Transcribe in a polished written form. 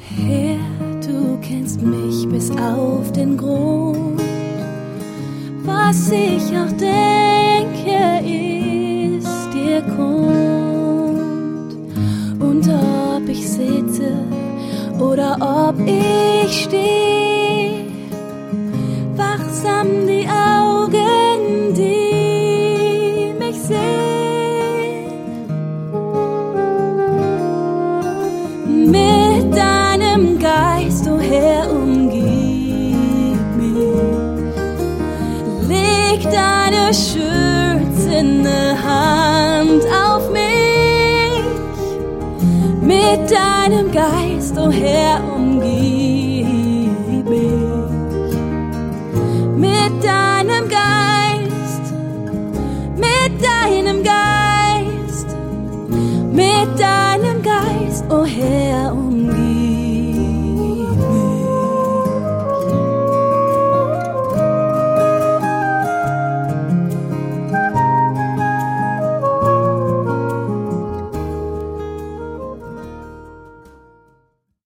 Herr, du kennst mich bis auf den Grund. Was ich auch denke, ist dir kund. Und ob ich sitze oder ob ich stehe, wachsam die Augen, die mich sehen. Mit deinem Geist, o Herr, umgib mich. Leg deine schützende Hand auf mich. Mit deinem Geist, o Herr, umgib